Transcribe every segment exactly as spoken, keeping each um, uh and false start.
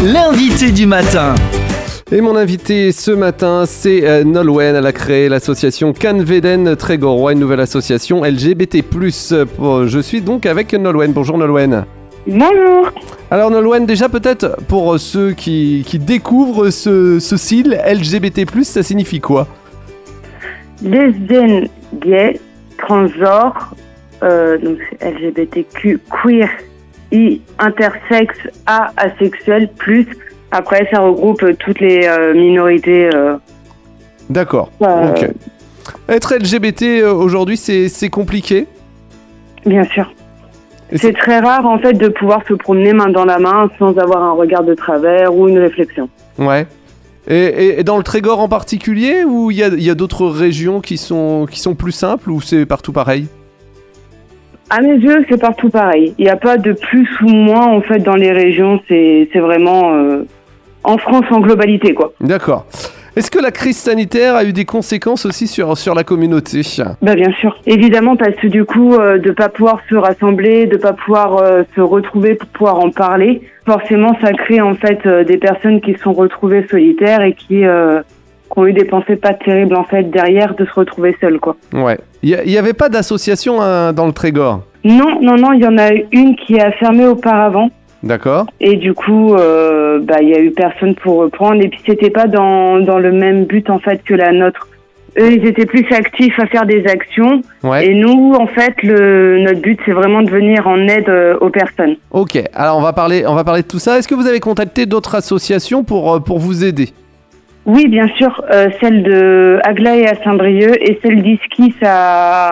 l'invité du matin. Et mon invité ce matin, c'est euh, Nolwenn. Elle a créé l'association Canveden Trégorois, une nouvelle association L G B T plus. Je suis donc avec Nolwenn. Bonjour Nolwenn. Bonjour. Alors Nolwenn, déjà peut-être pour ceux qui, qui découvrent ce, ce sigle L G B T plus, ça signifie quoi? Lesbienne, gay, transgenre, euh, donc c'est L G B T Q, queer, I, intersexe, A, asexuel, plus. Après, ça regroupe toutes les euh, minorités. Euh, D'accord, euh, ok. Être L G B T euh, aujourd'hui, c'est, c'est compliqué? Bien sûr. Et c'est, c'est très rare, en fait, de pouvoir se promener main dans la main sans avoir un regard de travers ou une réflexion. Ouais. Et, et, et dans le Trégor en particulier, ou il y a, y a d'autres régions qui sont, qui sont plus simples, ou c'est partout pareil? À mes yeux, c'est partout pareil. Il n'y a pas de plus ou moins, en fait, dans les régions. C'est, c'est vraiment euh, en France en globalité, quoi. D'accord. Est-ce que la crise sanitaire a eu des conséquences aussi sur, sur la communauté? Bah bien sûr, évidemment, parce que du coup, euh, de pas pouvoir se rassembler, de pas pouvoir euh, se retrouver pour pouvoir en parler, forcément, ça crée en fait euh, des personnes qui se sont retrouvées solitaires et qui, euh, qui ont eu des pensées pas terribles en fait derrière de se retrouver seules, quoi. Ouais. Il n'y avait pas d'association hein, dans le Trégor? Non, non, non, il y en a une qui a fermé auparavant. D'accord. Et du coup, euh, bah, il y a eu personne pour reprendre. Et puis, c'était pas dans, dans le même but, en fait, que la nôtre. Eux, ils étaient plus actifs à faire des actions. Ouais. Et nous, en fait, le, notre but, c'est vraiment de venir en aide euh, aux personnes. Ok. Alors, on va parler, on va parler de tout ça. Est-ce que vous avez contacté d'autres associations pour, pour vous aider? Oui, bien sûr. Euh, celle de Aglaé à Saint-Brieuc et celle d'Iskis à...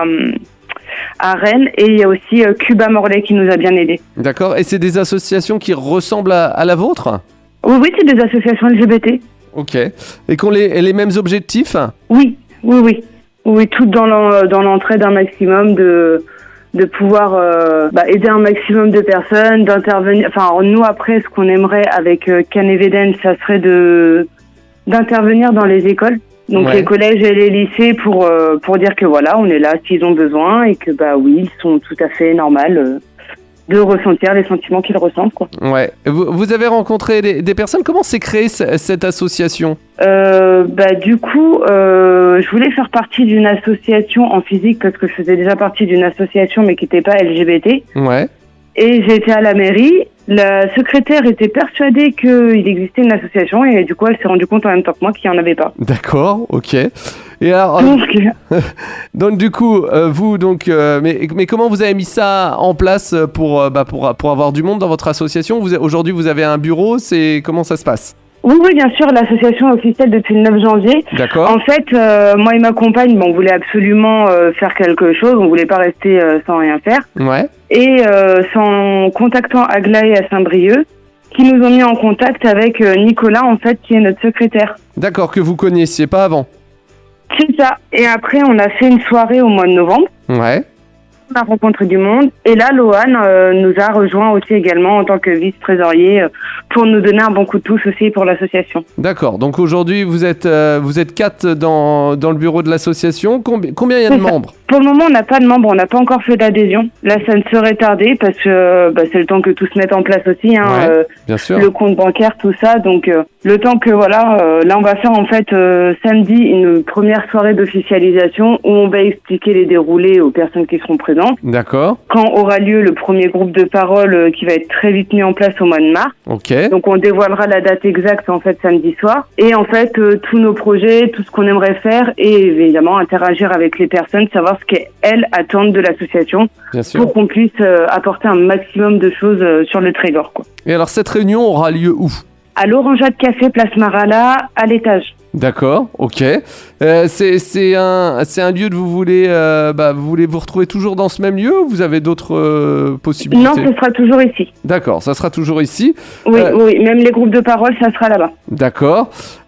à Rennes, et il y a aussi euh, Cuba Morlaix qui nous a bien aidés. D'accord, et c'est des associations qui ressemblent à, à la vôtre? Oui, oui, c'est des associations L G B T. Ok, et qui ont les, les mêmes objectifs? Oui, oui, oui. Oui, toutes dans, l'en, dans l'entraide un maximum de, de pouvoir euh, bah, aider un maximum de personnes, d'intervenir. Enfin, nous, après, ce qu'on aimerait avec euh, Canveden, ça serait de, d'intervenir dans les écoles. Donc ouais. Les collèges et les lycées pour euh, pour dire que voilà, on est là s'ils ont besoin et que bah oui, ils sont tout à fait normal euh, de ressentir les sentiments qu'ils ressentent, quoi. Ouais. Vous, vous avez rencontré des, des personnes. Comment s'est créée c- cette association? euh, Bah du coup, euh, je voulais faire partie d'une association en physique parce que je faisais déjà partie d'une association mais qui n'était pas L G B T. Ouais. Et j'ai été à la mairie. La secrétaire était persuadée qu'il existait une association et du coup elle s'est rendue compte en même temps que moi qu'il n'y en avait pas. D'accord, ok. Et alors, donc, euh, donc du coup, euh, vous donc, euh, mais mais comment vous avez mis ça en place pour euh, bah, pour pour avoir du monde dans votre association? Vous aujourd'hui vous avez un bureau, c'est comment ça se passe? Oui, oui, bien sûr, l'association est officielle depuis le neuf janvier. D'accord. En fait, euh, moi et ma compagne, bon, on voulait absolument euh, faire quelque chose, on voulait pas rester euh, sans rien faire. Ouais. Et euh, c'est en contactant Aglaé à Saint-Brieuc, qui nous ont mis en contact avec euh, Nicolas, en fait, qui est notre secrétaire. D'accord, que vous connaissiez pas avant. C'est ça. Et après, on a fait une soirée au mois de novembre. Ouais. On a rencontré du monde. Et là, Lohan euh, nous a rejoint aussi également en tant que vice-trésorier euh, pour nous donner un bon coup de pouce aussi pour l'association. D'accord. Donc aujourd'hui, vous êtes euh, vous êtes quatre dans, dans le bureau de l'association. Combi- combien il y a de membres? Pour le moment, on n'a pas de membres. On n'a pas encore fait d'adhésion. Là, ça ne serait tardé parce que bah, c'est le temps que tout se mette en place aussi. Hein, ouais, euh, bien sûr. Le compte bancaire, tout ça. Donc, euh, le temps que, voilà, euh, là, on va faire en fait euh, samedi une première soirée d'officialisation où on va expliquer les déroulés aux personnes qui seront présentes. D'accord. Quand aura lieu le premier groupe de parole euh, qui va être très vite mis en place au mois de mars. Ok. Donc, on dévoilera la date exacte en fait samedi soir. Et en fait, euh, tous nos projets, tout ce qu'on aimerait faire et évidemment interagir avec les personnes, savoir ce qu'elles attendent de l'association pour qu'on puisse euh, apporter un maximum de choses euh, sur le Trégor, quoi. Et alors, cette réunion aura lieu où? À l'Orangeade Café, place Marala, à l'étage. D'accord, ok. Euh, c'est, c'est, un, c'est un lieu de vous voulez, euh, bah, vous voulez vous retrouver toujours dans ce même lieu ou vous avez d'autres euh, possibilités? Non, ce sera toujours ici. D'accord, ça sera toujours ici. Oui, euh, oui, même les groupes de parole, ça sera là-bas. D'accord.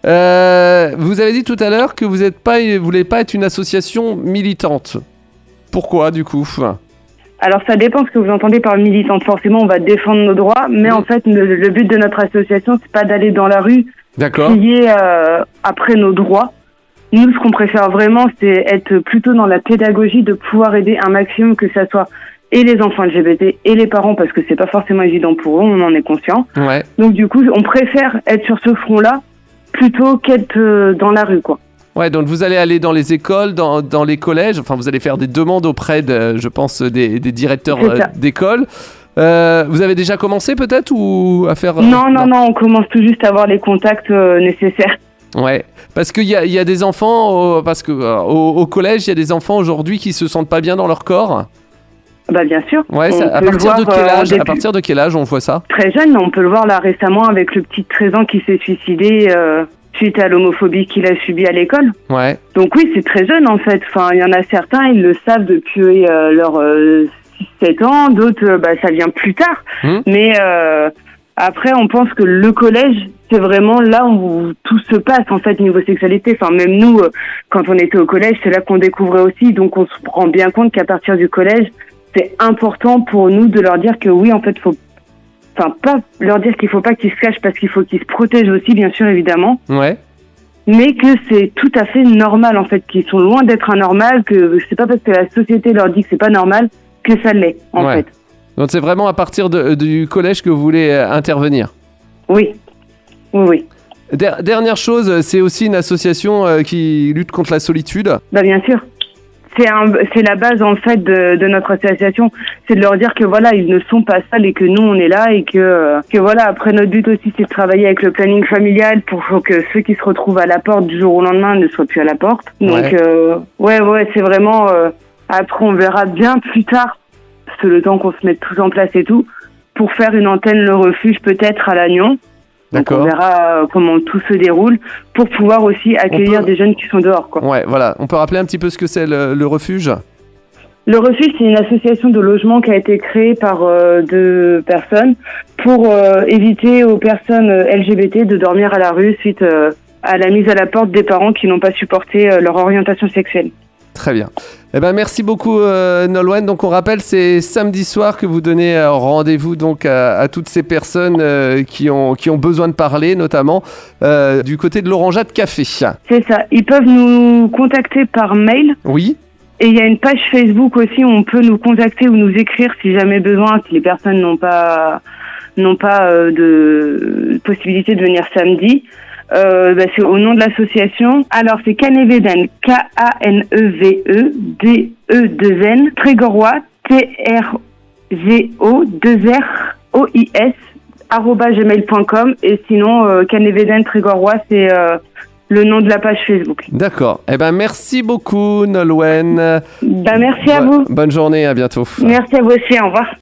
Euh, vous avez dit tout à l'heure que vous ne voulez pas être une association militante. Pourquoi, du coup? Alors, ça dépend ce que vous entendez par militante. Forcément, on va défendre nos droits, mais mmh. en fait, le, le but de notre association, c'est pas d'aller dans la rue, crier euh, après nos droits. Nous, ce qu'on préfère vraiment, c'est être plutôt dans la pédagogie, de pouvoir aider un maximum, que ça soit et les enfants L G B T et les parents, parce que c'est pas forcément évident pour eux, on en est conscient. Ouais. Donc du coup, on préfère être sur ce front-là plutôt qu'être euh, dans la rue, quoi. Ouais, donc vous allez aller dans les écoles, dans, dans les collèges, enfin vous allez faire des demandes auprès, de, je pense, des, des directeurs euh, d'école. Euh, vous avez déjà commencé peut-être ou à faire... Euh, non, non, non, on commence tout juste à avoir les contacts euh, nécessaires. Ouais, parce qu'il y a, y a des enfants, euh, parce que euh, au, au collège, il y a des enfants aujourd'hui qui se sentent pas bien dans leur corps. Bah bien sûr. Ouais, ça, à, partir voir, de quel âge, euh, à partir de quel âge on voit ça? Très jeune, on peut le voir là récemment avec le petit de treize ans qui s'est suicidé... Euh... suite à l'homophobie qu'il a subie à l'école. Ouais. Donc oui, c'est très jeune en fait. Enfin, il y en a certains, ils le savent depuis euh, leurs euh, six sept ans, d'autres, euh, bah, ça vient plus tard. Mmh. Mais euh, après, on pense que le collège, c'est vraiment là où tout se passe en fait niveau sexualité. Enfin, même nous, euh, quand on était au collège, c'est là qu'on découvrait aussi. Donc on se rend bien compte qu'à partir du collège, c'est important pour nous de leur dire que oui, en fait, faut Enfin, pas leur dire qu'il faut pas qu'ils se cachent parce qu'il faut qu'ils se protègent aussi, bien sûr, évidemment. Ouais. Mais que c'est tout à fait normal, en fait, qu'ils sont loin d'être anormal, que c'est pas parce que la société leur dit que c'est pas normal que ça l'est, en ouais. fait. Donc c'est vraiment à partir de, du collège que vous voulez intervenir? Oui. Oui, oui. Der- dernière chose, c'est aussi une association euh, qui lutte contre la solitude? Bah, bien sûr. C'est, un, c'est la base en fait de, de notre association, c'est de leur dire que voilà, ils ne sont pas seuls et que nous on est là et que, que voilà, après notre but aussi c'est de travailler avec le planning familial pour que ceux qui se retrouvent à la porte du jour au lendemain ne soient plus à la porte. Donc ouais, euh, ouais, ouais, c'est vraiment, euh, après on verra bien plus tard, c'est le temps qu'on se mette tous en place et tout, pour faire une antenne Le Refuge peut-être à Lannion. Donc on verra euh, comment tout se déroule pour pouvoir aussi accueillir peut... des jeunes qui sont dehors, quoi. Ouais, voilà. On peut rappeler un petit peu ce que c'est le, le refuge? Le refuge, c'est une association de logement qui a été créée par euh, deux personnes pour euh, éviter aux personnes L G B T de dormir à la rue suite euh, à la mise à la porte des parents qui n'ont pas supporté euh, leur orientation sexuelle. Très bien. Eh ben merci beaucoup euh, Nolwenn. Donc on rappelle, c'est samedi soir que vous donnez euh, rendez-vous donc à, à toutes ces personnes euh, qui ont qui ont besoin de parler, notamment euh, du côté de l'Orangeade Café. C'est ça. Ils peuvent nous contacter par mail. Oui. Et il y a une page Facebook aussi où on peut nous contacter ou nous écrire si jamais besoin, si les personnes n'ont pas n'ont pas euh, de possibilité de venir samedi. Euh, bah, c'est au nom de l'association. Alors c'est Kaneveden, K A N E V E D E deux N, Trégorois, T R G O deux R O I S, arobase gmail point com. Et sinon, euh, Kaneveden Trégorois, c'est euh, le nom de la page Facebook. D'accord. Eh ben merci beaucoup Nolwenn. Ben merci à vous. Bonne journée, à bientôt. Merci à vous aussi, au revoir.